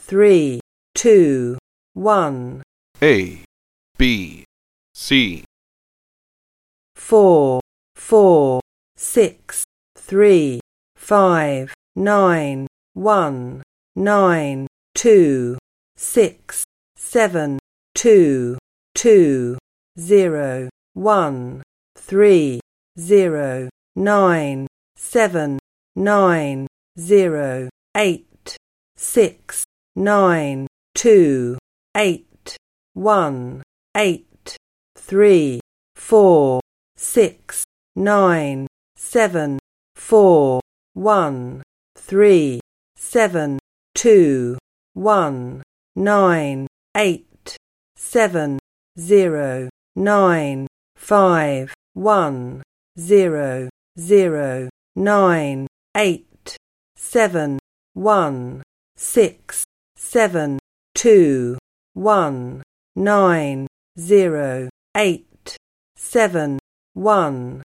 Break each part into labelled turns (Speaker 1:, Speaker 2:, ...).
Speaker 1: 3, 2, 1.
Speaker 2: A, B, C.
Speaker 1: 4, 4, 6, 3, 5, 9, 1, 9, 2, 6, 7, 2, 2, 0, 1, 3, 0, 9, 7, 9, 0, 8, 6, 9, 2, 8, 1, 8, 3, 4, 6, 9, 7, 4, 1, 3, 7, 2, 1, 9, 8, 7, 0, 9, 5, 1, 0, 0, 9, 8, 7, 1, 6, 7, 2, 1, 9, 0, 8, 7, 1,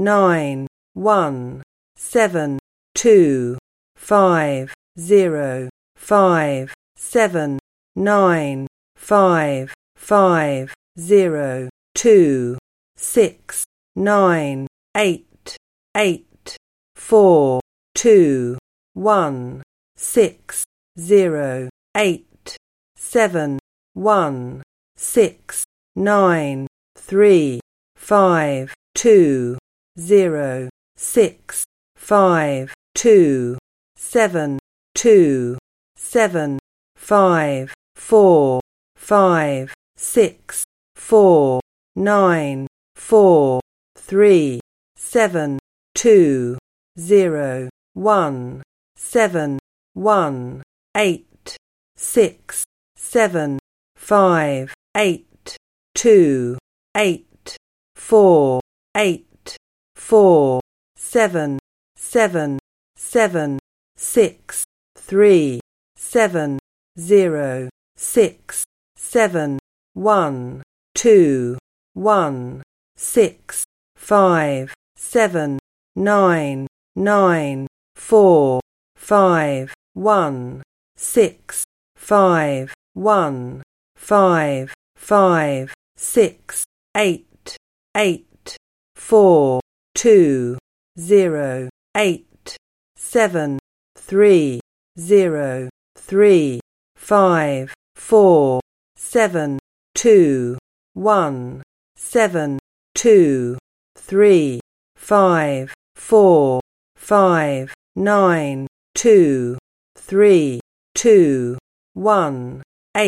Speaker 1: 9, 1, 7, 2, 5, 0, 5, 7, 9, 5, 5, 0, 2, 6, 9, 8, 8, 4, 2, 1, 6, 0, 8, 7, 1, 6, 9, 3, 5, 2, 0, 6, 5, 2, 7, 2, 7, 5, 4, 5, 6, 4, 9, 4, 3, 7, 2, 0, 1, 7, 1, 8, 6, 7, 5, 8, 2, 8, 4, 8, 4, 7, 7, 7, 6, 3, 7, 0, 6, 7, 1, 2, 1, 6, 5, 7, 9, 9, 4, 5, 1, 6, 5, 1, 5, 5, 6, 8, 8, 4, 2, 0, 8, 7, 3, 0, 3, 5, 4, 7, 2, 1, 7, 2, 3, 5, 4, 5, 9, 2, 3, 2, 1,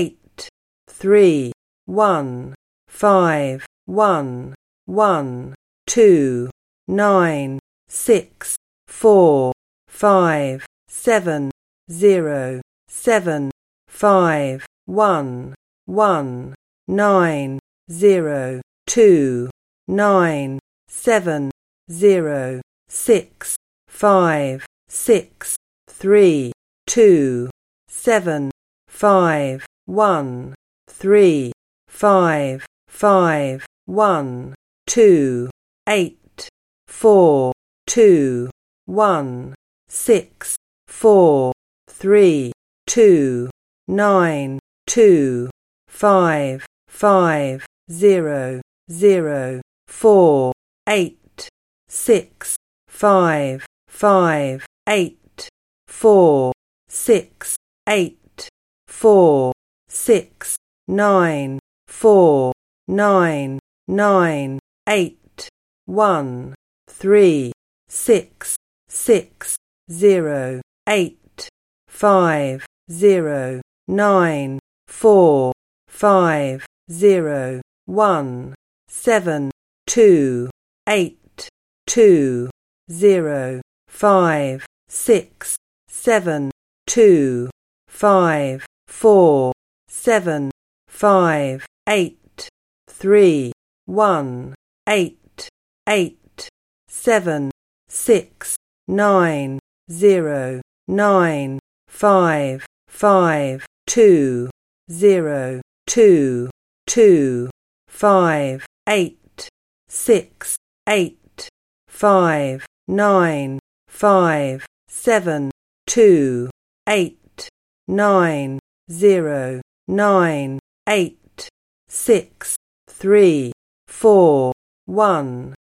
Speaker 1: 8, 3, 1, 5, 1, 1, 2, 9, 6, 4, 5, 7, 0, 7, 5, 1, 1, 9, 0, 2, 9, 7, 0, 6, 5, 6, 3, 2, 7, 5, 1, 3, 5, 5, 1, 2, 8, 4, 2, 1, 6, 4, 3, 2, 9, 2, 5, 5, 0, 0, 4, 8, 6, 5, 5, 8, 4, 6, 8, 4, 6, 9, 4, 9, 9, 8, 1, 3, 6, 6, 0, 8, 5, 0, 9, 4, 5, 0, 1, 7, 2, 8, 2, 0, 5, 6, 7, 2, 5, 4, 7, 5, 8, 3, 1, 8, 8, 7, 6, 9, 0, 9, 5, 5, 2, 0, 2, 2, 5, 8, 6, 8, 5, 9, 5, 7, 2, 8, 9, 0, 9, 8, 6, 3, 4, 1.